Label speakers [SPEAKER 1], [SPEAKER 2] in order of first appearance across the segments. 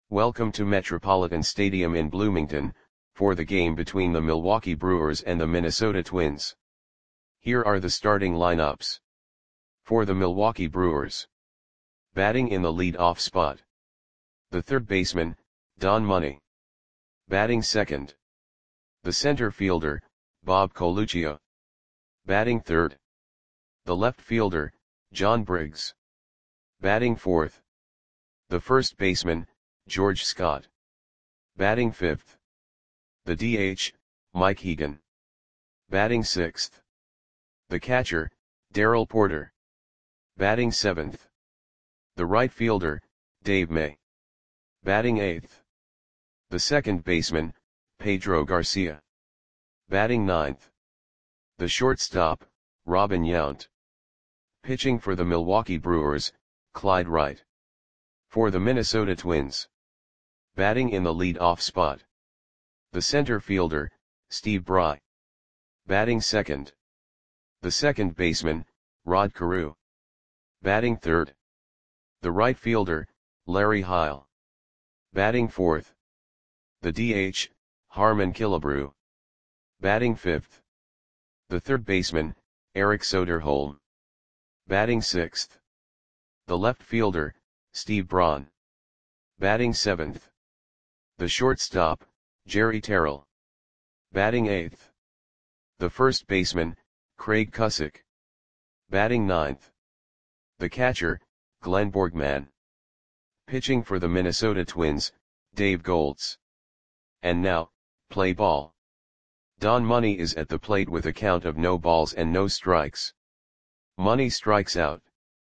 [SPEAKER 1] Welcome to Metropolitan Stadium in Bloomington, for the game between the Milwaukee Brewers and the Minnesota Twins. Here are the starting lineups. For the Milwaukee Brewers. Batting in the lead-off spot. The third baseman, Don Money. Batting second. The center fielder, Bob Coluccio. Batting third. The left fielder, John Briggs. Batting fourth. The first baseman, George Scott. Batting fifth. The DH, Mike Hegan. Batting sixth. The catcher, Darrell Porter. Batting seventh. The right fielder, Dave May. Batting eighth. The second baseman, Pedro Garcia. Batting ninth. The shortstop, Robin Yount. Pitching for the Milwaukee Brewers, Clyde Wright. For the Minnesota Twins. Batting in the lead-off spot. The center fielder, Steve Bry. Batting second. The second baseman, Rod Carew. Batting third. The right fielder, Larry Heil. Batting fourth. The DH, Harmon Killebrew. Batting fifth. The third baseman, Eric Soderholm. Batting sixth. The left fielder, Steve Braun. Batting seventh. The shortstop, Jerry Terrell. Batting eighth. The first baseman, Craig Cusick. Batting ninth. The catcher, Glenn Borgman. Pitching for the Minnesota Twins, Dave Goltz. And now, play ball. Don Money is at the plate with a count of no balls and no strikes. Money strikes out.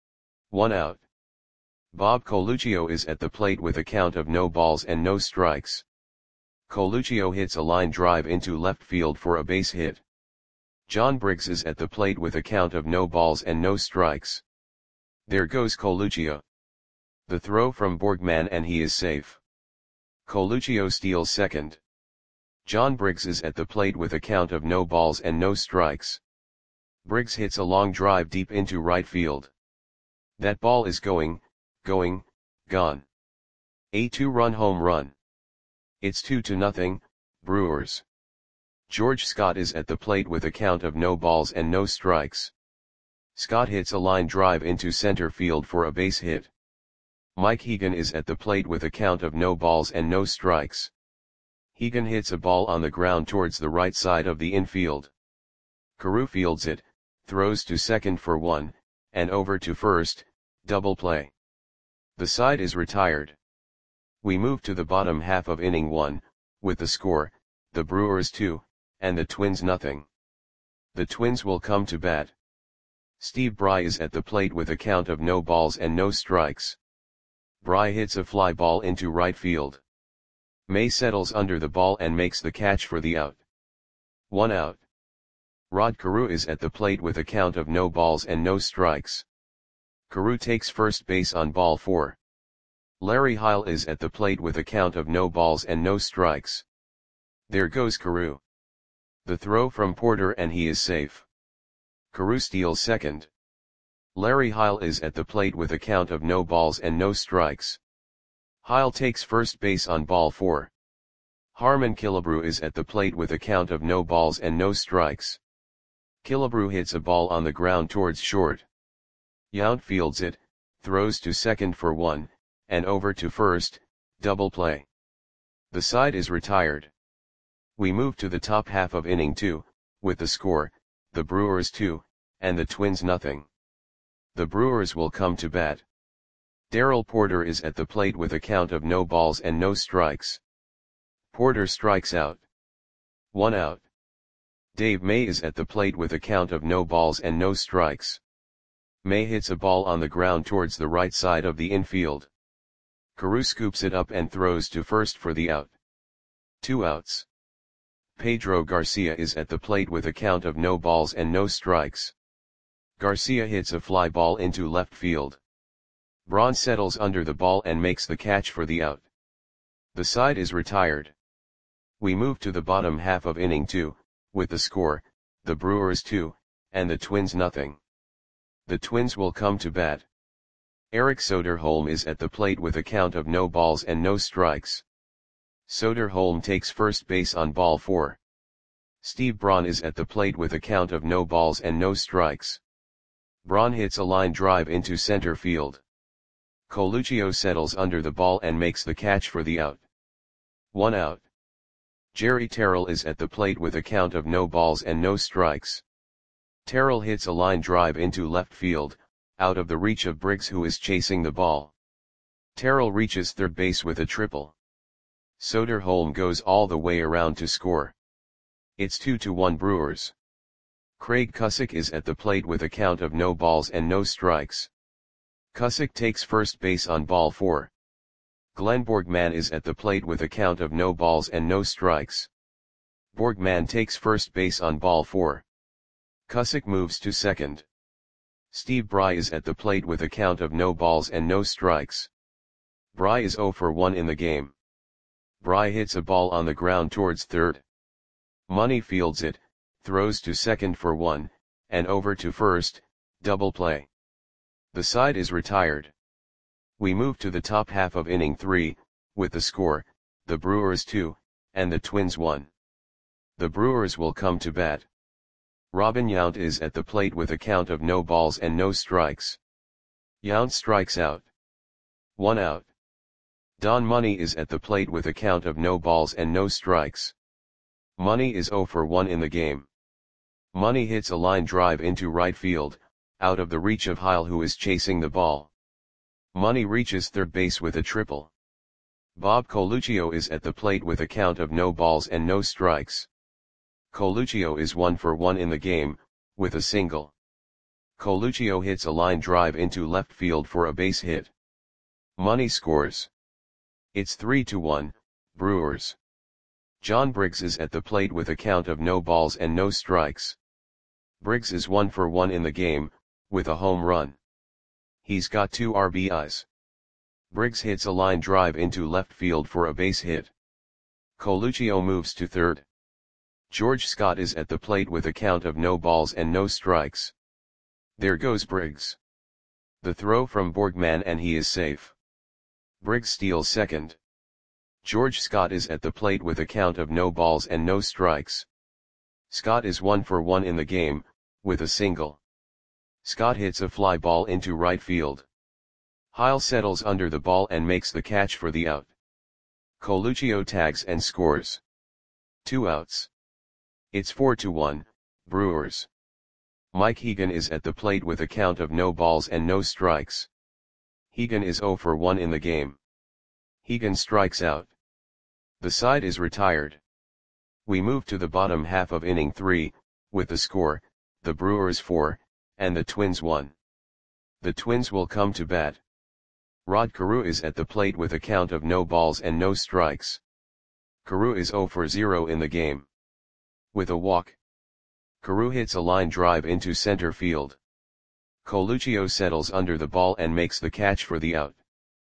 [SPEAKER 1] 1 out. Bob Coluccio is at the plate with a count of no balls and no strikes. Coluccio hits a line drive into left field for a base hit. John Briggs is at the plate with a count of no balls and no strikes. There goes Coluccio. The throw from Borgman and he is safe. Coluccio steals second. John Briggs is at the plate with a count of no balls and no strikes. Briggs hits a long drive deep into right field. That ball is gone. A 2-run home run. It's 2-0, Brewers. George Scott is at the plate with a count of no balls and no strikes. Scott hits a line drive into center field for a base hit. Mike Hegan is at the plate with a count of no balls and no strikes. Hegan hits a ball on the ground towards the right side of the infield. Carew fields it, throws to second for 1, and over to first, double play. The side is retired. We move to the bottom half of inning 1, with the score, the Brewers 2, and the Twins nothing. The Twins will come to bat. Steve Bry is at the plate with a count of no balls and no strikes. Bry hits a fly ball into right field. May settles under the ball and makes the catch for the out. 1 out. Rod Carew is at the plate with a count of no balls and no strikes. Carew takes first base on ball 4. Larry Heil is at the plate with a count of no balls and no strikes. There goes Carew. The throw from Porter and he is safe. Carew steals second. Larry Heil is at the plate with a count of no balls and no strikes. Heil takes first base on ball 4. Harmon Killebrew is at the plate with a count of no balls and no strikes. Killebrew hits a ball on the ground towards short. Yount fields it, throws to second for 1, and over to first, double play. The side is retired. We move to the top half of inning 2, with the score, the Brewers 2, and the Twins nothing. The Brewers will come to bat. Darrell Porter is at the plate with a count of no balls and no strikes. Porter strikes out. 1 out. Dave May is at the plate with a count of no balls and no strikes. May hits a ball on the ground towards the right side of the infield. Carew scoops it up and throws to first for the out. 2 outs. Pedro Garcia is at the plate with a count of no balls and no strikes. Garcia hits a fly ball into left field. Braun settles under the ball and makes the catch for the out. The side is retired. We move to the bottom half of inning 2, with the score, the Brewers 2, and the Twins nothing. The Twins will come to bat. Erik Soderholm is at the plate with a count of no balls and no strikes. Soderholm takes first base on ball 4. Steve Braun is at the plate with a count of no balls and no strikes. Braun hits a line drive into center field. Coluccio settles under the ball and makes the catch for the out. 1 out. Jerry Terrell is at the plate with a count of no balls and no strikes. Terrell hits a line drive into left field, out of the reach of Briggs, who is chasing the ball. Terrell reaches third base with a triple. Soderholm goes all the way around to score. It's 2-1 Brewers. Craig Cusick is at the plate with a count of no balls and no strikes. Cusick takes first base on ball 4. Glenn Borgman is at the plate with a count of no balls and no strikes. Borgman takes first base on ball 4. Cusick moves to second. Steve Bry is at the plate with a count of no balls and no strikes. Bry is 0 for 1 in the game. Bry hits a ball on the ground towards third. Money fields it, throws to second for 1, and over to first, double play. The side is retired. We move to the top half of inning 3, with the score, the Brewers 2, and the Twins 1. The Brewers will come to bat. Robin Yount is at the plate with a count of no balls and no strikes. Yount strikes out. 1 out. Don Money is at the plate with a count of no balls and no strikes. Money is 0 for 1 in the game. Money hits a line drive into right field, out of the reach of Heil, who is chasing the ball. Money reaches third base with a triple. Bob Coluccio is at the plate with a count of no balls and no strikes. Coluccio is 1 for 1 in the game, with a single. Coluccio hits a line drive into left field for a base hit. Money scores. It's 3-1, Brewers. John Briggs is at the plate with a count of no balls and no strikes. Briggs is 1 for 1 in the game, with a home run. He's got 2 RBIs. Briggs hits a line drive into left field for a base hit. Coluccio moves to third. George Scott is at the plate with a count of no balls and no strikes. There goes Briggs. The throw from Borgman and he is safe. Briggs steals second. George Scott is at the plate with a count of no balls and no strikes. Scott is 1 for 1 in the game, with a single. Scott hits a fly ball into right field. Heil settles under the ball and makes the catch for the out. Coluccio tags and scores. 2 outs. It's 4-1, Brewers. Mike Hegan is at the plate with a count of no balls and no strikes. Hegan is 0 for 1 in the game. Hegan strikes out. The side is retired. We move to the bottom half of inning 3, with the score, the Brewers 4, and the Twins 1. The Twins will come to bat. Rod Carew is at the plate with a count of no balls and no strikes. Carew is 0 for 0 in the game. With a walk. Carew hits a line drive into center field. Coluccio settles under the ball and makes the catch for the out.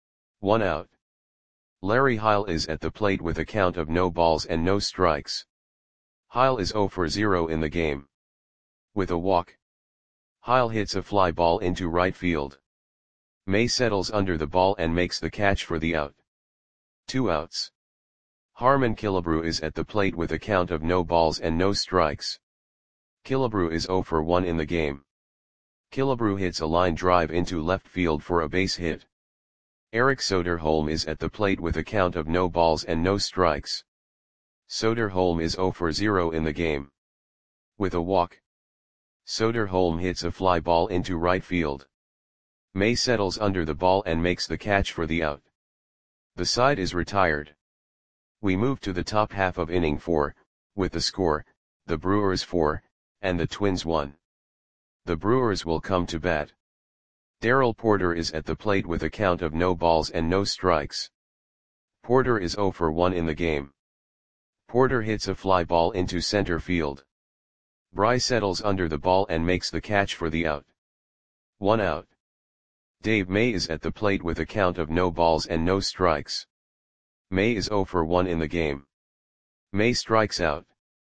[SPEAKER 1] 1 out. Larry Heil is at the plate with a count of no balls and no strikes. Heil is 0 for 0 in the game. With a walk. Heil hits a fly ball into right field. May settles under the ball and makes the catch for the out. 2 outs. Harmon Killebrew is at the plate with a count of no balls and no strikes. Killebrew is 0 for 1 in the game. Killebrew hits a line drive into left field for a base hit. Erik Soderholm is at the plate with a count of no balls and no strikes. Soderholm is 0 for 0 in the game. With a walk. Soderholm hits a fly ball into right field. May settles under the ball and makes the catch for the out. The side is retired. We move to the top half of inning 4, with the score, the Brewers 4, and the Twins 1. The Brewers will come to bat. Darrell Porter is at the plate with a count of no balls and no strikes. Porter is 0 for 1 in the game. Porter hits a fly ball into center field. Bry settles under the ball and makes the catch for the out. 1 out. Dave May is at the plate with a count of no balls and no strikes. May is 0 for 1 in the game. May strikes out.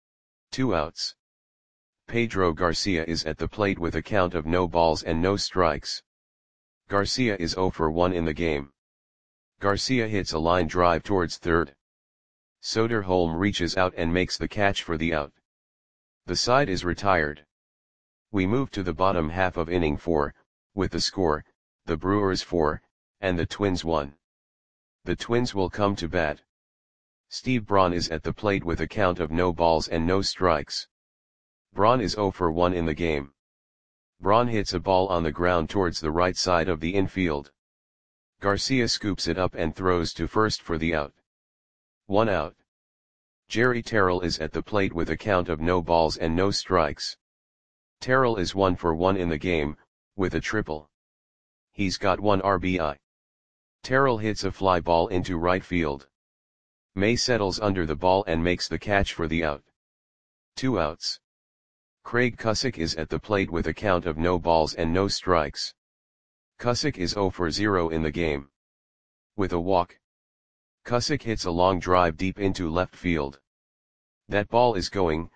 [SPEAKER 1] 2 outs. Pedro Garcia is at the plate with a count of no balls and no strikes. Garcia is 0 for 1 in the game. Garcia hits a line drive towards third. Soderholm reaches out and makes the catch for the out. The side is retired. We move to the bottom half of inning 4, with the score, the Brewers 4, and the Twins 1. The Twins will come to bat. Steve Braun is at the plate with a count of no balls and no strikes. Braun is 0 for 1 in the game. Braun hits a ball on the ground towards the right side of the infield. Garcia scoops it up and throws to first for the out. 1 out. Jerry Terrell is at the plate with a count of no balls and no strikes. Terrell is 1 for 1 in the game, with a triple. He's got 1 RBI. Terrell hits a fly ball into right field. May settles under the ball and makes the catch for the out. 2 outs. Craig Cusick is at the plate with a count of no balls and no strikes. Cusick is 0 for 0 in the game. With a walk. Cusick hits a long drive deep into left field. That ball is gone.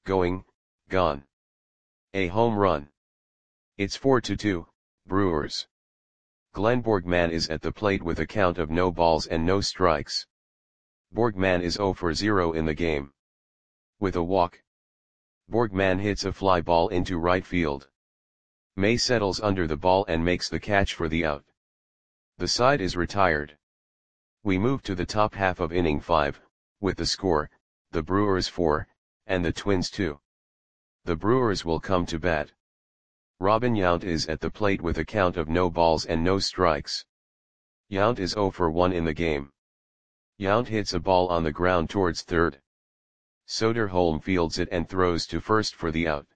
[SPEAKER 1] A home run. It's 4-2, Brewers. Glenn Borgman is at the plate with a count of no balls and no strikes. Borgman is 0 for 0 in the game. With a walk. Borgman hits a fly ball into right field. May settles under the ball and makes the catch for the out. The side is retired. We move to the top half of inning 5, with the score, the Brewers 4, and the Twins 2. The Brewers will come to bat. Robin Yount is at the plate with a count of no balls and no strikes. Yount is 0 for 1 in the game. Yount hits a ball on the ground towards third. Soderholm fields it and throws to first for the out.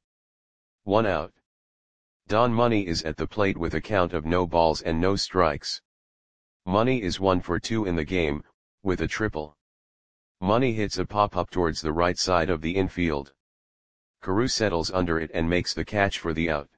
[SPEAKER 1] 1 out. Don Money is at the plate with a count of no balls and no strikes. Money is 1 for 2 in the game, with a triple. Money hits a pop-up towards the right side of the infield. Carew settles under it and makes the catch for the out.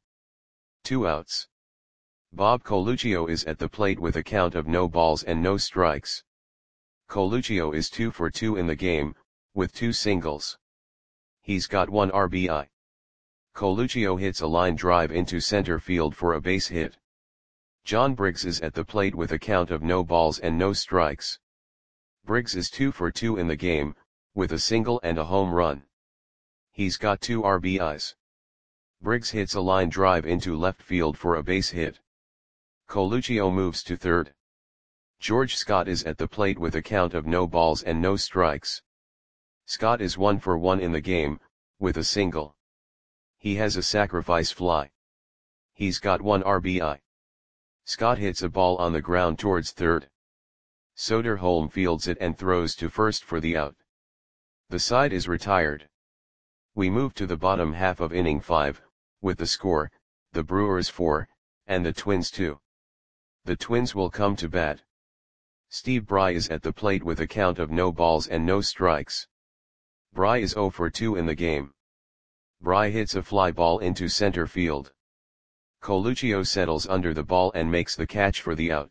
[SPEAKER 1] 2 outs. Bob Coluccio is at the plate with a count of no balls and no strikes. Coluccio is 2 for 2 in the game, with 2 singles. He's got 1 RBI. Coluccio hits a line drive into center field for a base hit. John Briggs is at the plate with a count of no balls and no strikes. Briggs is 2 for 2 in the game, with a single and a home run. He's got 2 RBIs. Briggs hits a line drive into left field for a base hit. Coluccio moves to third. George Scott is at the plate with a count of no balls and no strikes. Scott is 1 for 1 in the game, with a single. He has a sacrifice fly. He's got 1 RBI. Scott hits a ball on the ground towards third. Soderholm fields it and throws to first for the out. The side is retired. We move to the bottom half of inning 5, with the score, the Brewers 4, and the Twins 2. The Twins will come to bat. Steve Bry is at the plate with a count of no balls and no strikes. Bry is 0 for 2 in the game. Bry hits a fly ball into center field. Coluccio settles under the ball and makes the catch for the out.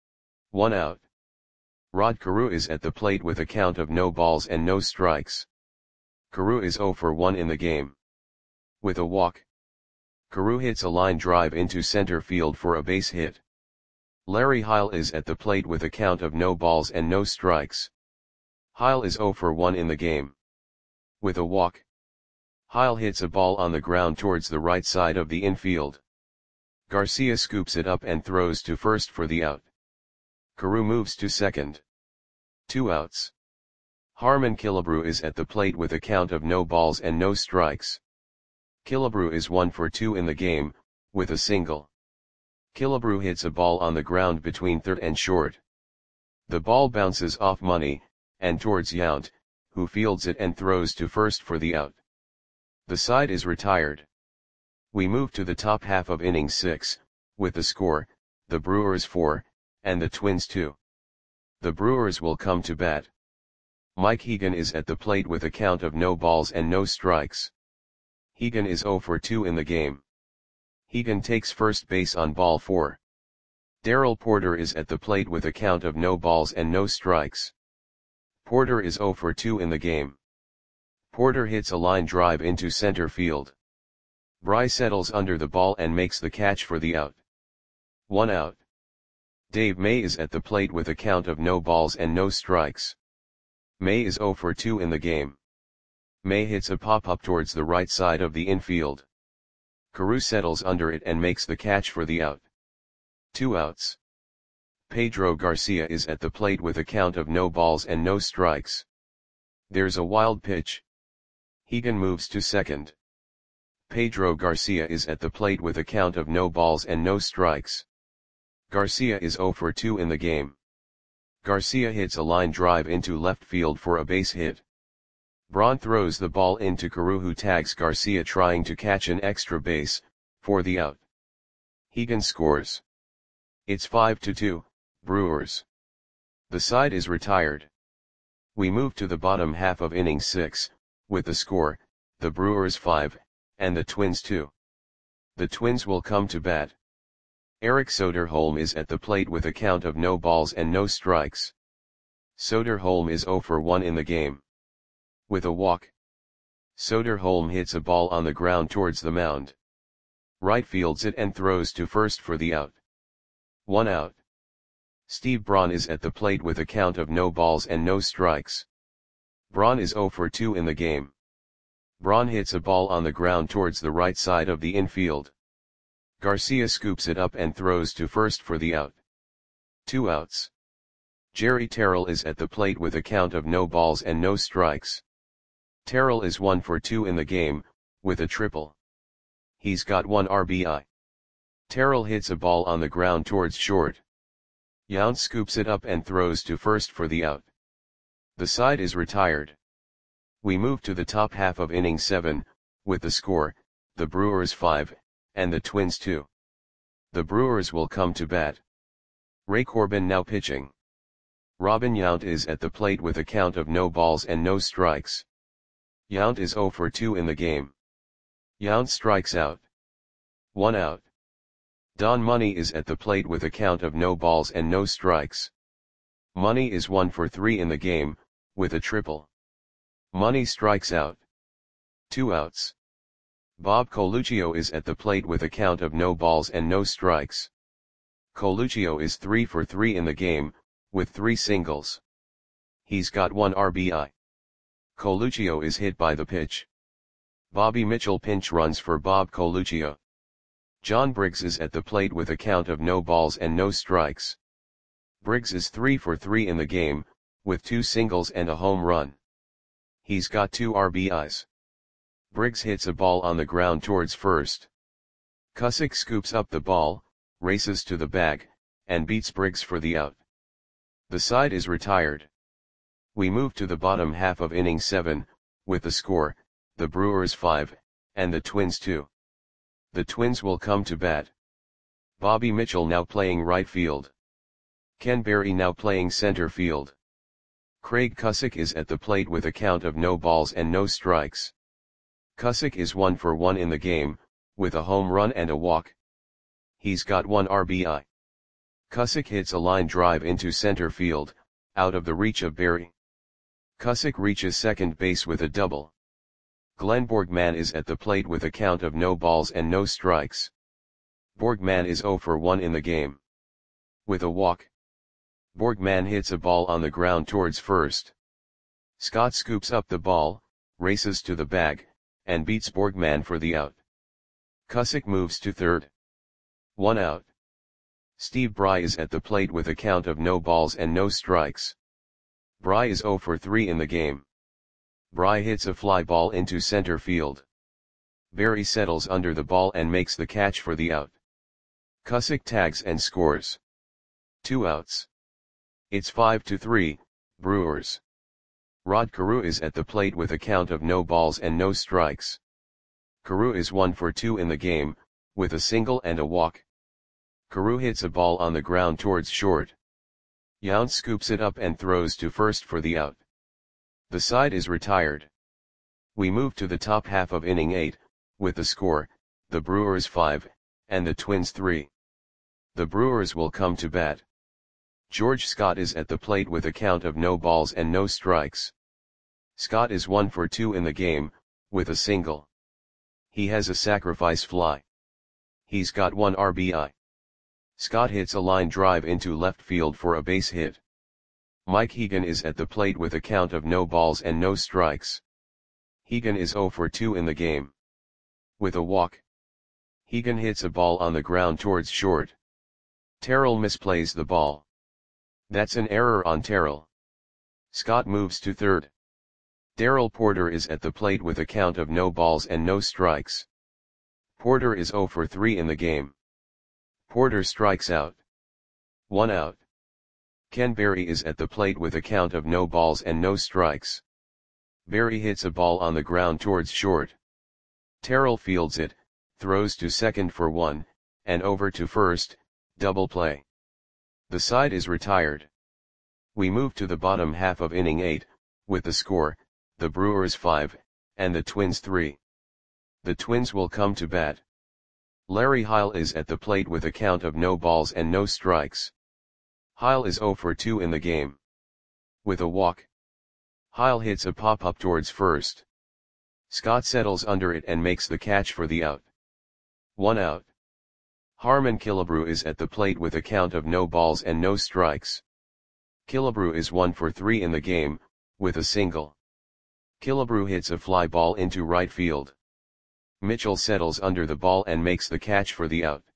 [SPEAKER 1] 1 out. Rod Carew is at the plate with a count of no balls and no strikes. Carew is 0 for 1 in the game. With a walk. Carew hits a line drive into center field for a base hit. Larry Heil is at the plate with a count of no balls and no strikes. Heil is 0 for 1 in the game. With a walk. Heil hits a ball on the ground towards the right side of the infield. Garcia scoops it up and throws to first for the out. Carew moves to second. 2 outs. Harmon Killebrew is at the plate with a count of no balls and no strikes. Killebrew is 1 for 2 in the game, with a single. Killebrew hits a ball on the ground between third and short. The ball bounces off Money, and towards Yount, who fields it and throws to first for the out. The side is retired. We move to the top half of inning 6, with the score, the Brewers 4, and the Twins 2. The Brewers will come to bat. Mike Hegan is at the plate with a count of no balls and no strikes. Hegan is 0 for 2 in the game. Hegan takes first base on ball 4. Darrell Porter is at the plate with a count of no balls and no strikes. Porter is 0 for 2 in the game. Porter hits a line drive into center field. Bry settles under the ball and makes the catch for the out. 1 out. Dave May is at the plate with a count of no balls and no strikes. May is 0 for 2 in the game. May hits a pop-up towards the right side of the infield. Carew settles under it and makes the catch for the out. 2 outs. Pedro Garcia is at the plate with a count of no balls and no strikes. There's a wild pitch. Hegan moves to second. Pedro Garcia is at the plate with a count of no balls and no strikes. Garcia is 0 for 2 in the game. Garcia hits a line drive into left field for a base hit. Braun throws the ball into Carew, who tags Garcia trying to catch an extra base, for the out. Hegan scores. It's 5-2, Brewers. The side is retired. We move to the bottom half of inning 6, with the score, the Brewers 5, and the Twins 2. The Twins will come to bat. Eric Soderholm is at the plate with a count of no balls and no strikes. Soderholm is 0 for 1 in the game. With a walk, Soderholm hits a ball on the ground towards the mound. Right fields it and throws to first for the out. 1 out. Steve Braun is at the plate with a count of no balls and no strikes. Braun is 0 for 2 in the game. Braun hits a ball on the ground towards the right side of the infield. Garcia scoops it up and throws to first for the out. 2 outs. Jerry Terrell is at the plate with a count of no balls and no strikes. Terrell is 1 for 2 in the game, with a triple. He's got 1 RBI. Terrell hits a ball on the ground towards short. Yount scoops it up and throws to first for the out. The side is retired. We move to the top half of inning 7, with the score, the Brewers 5, and the Twins 2. The Brewers will come to bat. Ray Corbin now pitching. Robin Yount is at the plate with a count of no balls and no strikes. Yount is 0 for 2 in the game. Yount strikes out. 1 out. Don Money is at the plate with a count of no balls and no strikes. Money is 1 for 3 in the game, with a triple. Money strikes out. 2 outs. Bob Coluccio is at the plate with a count of no balls and no strikes. Coluccio is 3 for 3 in the game, with 3 singles. He's got 1 RBI. Coluccio is hit by the pitch. Bobby Mitchell pinch runs for Bob Coluccio. John Briggs is at the plate with a count of no balls and no strikes. Briggs is 3 for 3 in the game, with 2 singles and a home run. He's got 2 RBIs. Briggs hits a ball on the ground towards first. Cusick scoops up the ball, races to the bag, and beats Briggs for the out. The side is retired. We move to the bottom half of inning 7, with the score, the Brewers 5, and the Twins 2. The Twins will come to bat. Bobby Mitchell now playing right field. Ken Berry now playing center field. Craig Cusick is at the plate with a count of no balls and no strikes. Cusick is 1 for 1 in the game, with a home run and a walk. He's got 1 RBI. Cusick hits a line drive into center field, out of the reach of Berry. Cusick reaches second base with a double. Glenn Borgman is at the plate with a count of no balls and no strikes. Borgman is 0 for 1 in the game. With a walk, Borgman hits a ball on the ground towards first. Scott scoops up the ball, races to the bag, and beats Borgman for the out. Cusick moves to third. 1 out. Steve Bry is at the plate with a count of no balls and no strikes. Bry is 0 for 3 in the game. Bry hits a fly ball into center field. Berry settles under the ball and makes the catch for the out. Cusick tags and scores. 2 outs. It's 5-3, Brewers. Rod Carew is at the plate with a count of no balls and no strikes. Carew is 1 for 2 in the game, with a single and a walk. Carew hits a ball on the ground towards short. Yount scoops it up and throws to first for the out. The side is retired. We move to the top half of inning 8, with the score, the Brewers 5, and the Twins 3. The Brewers will come to bat. George Scott is at the plate with a count of no balls and no strikes. Scott is 1 for 2 in the game, with a single. He has a sacrifice fly. He's got 1 RBI. Scott hits a line drive into left field for a base hit. Mike Hegan is at the plate with a count of no balls and no strikes. Hegan is 0 for 2 in the game. With a walk. Hegan hits a ball on the ground towards short. Terrell misplays the ball. That's an error on Terrell. Scott moves to third. Darrell Porter is at the plate with a count of no balls and no strikes. Porter is 0 for 3 in the game. Porter strikes out. 1 out. Ken Berry is at the plate with a count of no balls and no strikes. Berry hits a ball on the ground towards short. Terrell fields it, throws to second for 1, and over to first, double play. The side is retired. We move to the bottom half of inning 8, with the score, the Brewers 5, and the Twins 3. The Twins will come to bat. Larry Heil is at the plate with a count of no balls and no strikes. Heil is 0 for 2 in the game. With a walk. Heil hits a pop-up towards first. Scott settles under it and makes the catch for the out. 1 out. Harmon Killebrew is at the plate with a count of no balls and no strikes. Killebrew is 1 for 3 in the game, with a single. Killebrew hits a fly ball into right field. Mitchell settles under the ball and makes the catch for the out.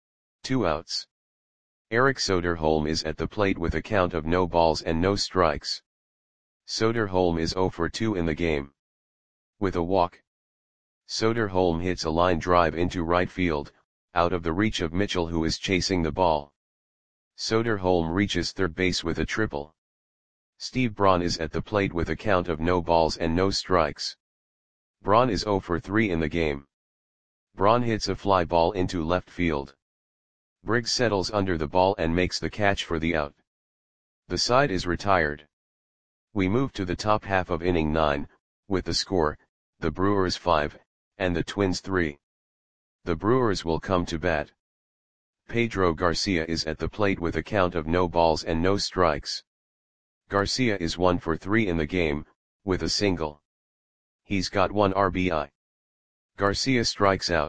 [SPEAKER 1] 2 outs. Eric Soderholm is at the plate with a count of no balls and no strikes. Soderholm is 0 for 2 in the game. With a walk. Soderholm hits a line drive into right field, out of the reach of Mitchell who is chasing the ball. Soderholm reaches third base with a triple. Steve Braun is at the plate with a count of no balls and no strikes. Braun is 0 for 3 in the game. Braun hits a fly ball into left field. Briggs settles under the ball and makes the catch for the out. The side is retired. We move to the top half of inning 9, with the score, the Brewers 5, and the Twins 3. The Brewers will come to bat. Pedro Garcia is at the plate with a count of no balls and no strikes. Garcia is 1 for 3 in the game, with a single. He's got 1 RBI. Garcia strikes out.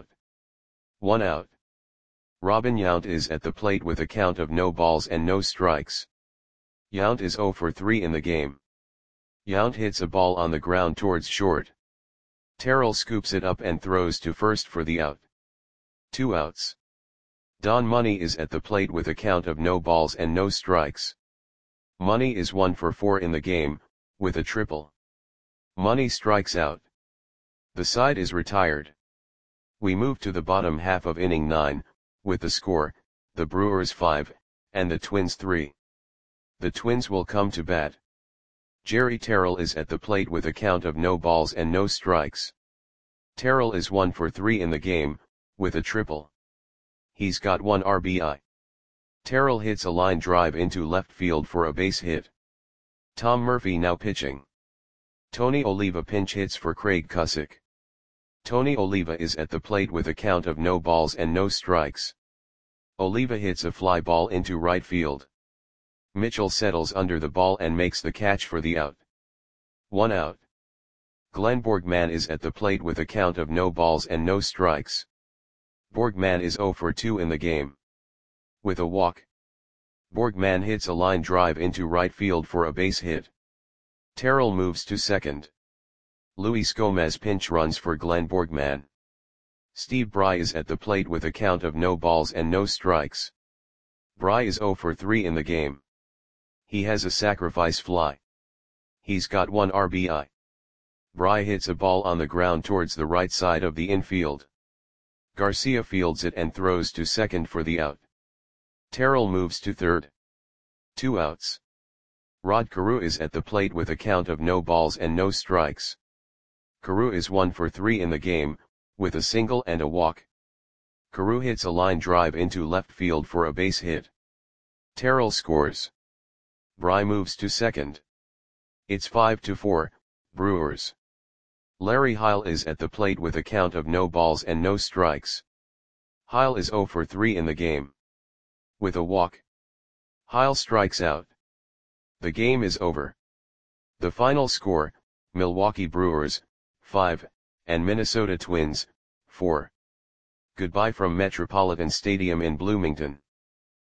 [SPEAKER 1] 1 out. Robin Yount is at the plate with a count of no balls and no strikes. Yount is 0 for 3 in the game. Yount hits a ball on the ground towards short. Terrell scoops it up and throws to first for the out. 2 outs. Don Money is at the plate with a count of no balls and no strikes. Money is 1 for 4 in the game, with a triple. Money strikes out. The side is retired. We move to the bottom half of inning 9, with the score, the Brewers 5, and the Twins 3. The Twins will come to bat. Jerry Terrell is at the plate with a count of no balls and no strikes. Terrell is 1 for 3 in the game, with a triple. He's got 1 RBI. Terrell hits a line drive into left field for a base hit. Tom Murphy now pitching. Tony Oliva pinch hits for Craig Cusick. Tony Oliva is at the plate with a count of no balls and no strikes. Oliva hits a fly ball into right field. Mitchell settles under the ball and makes the catch for the out. 1 out. Glenn Borgman is at the plate with a count of no balls and no strikes. Borgman is 0 for 2 in the game. With a walk. Borgman hits a line drive into right field for a base hit. Terrell moves to second. Luis Gomez pinch runs for Glenn Borgman. Steve Bry is at the plate with a count of no balls and no strikes. Bry is 0 for 3 in the game. He has a sacrifice fly. He's got 1 RBI. Bry hits a ball on the ground towards the right side of the infield. Garcia fields it and throws to second for the out. Terrell moves to third. 2 outs. Rod Carew is at the plate with a count of no balls and no strikes. Carew is 1 for 3 in the game, with a single and a walk. Carew hits a line drive into left field for a base hit. Terrell scores. Bry moves to second. It's 5-4, Brewers. Larry Heil is at the plate with a count of no balls and no strikes. Heil is 0 for 3 in the game. With a walk. Heil strikes out. The game is over. The final score, Milwaukee Brewers, 5, and Minnesota Twins, 4. Goodbye from Metropolitan Stadium in Bloomington.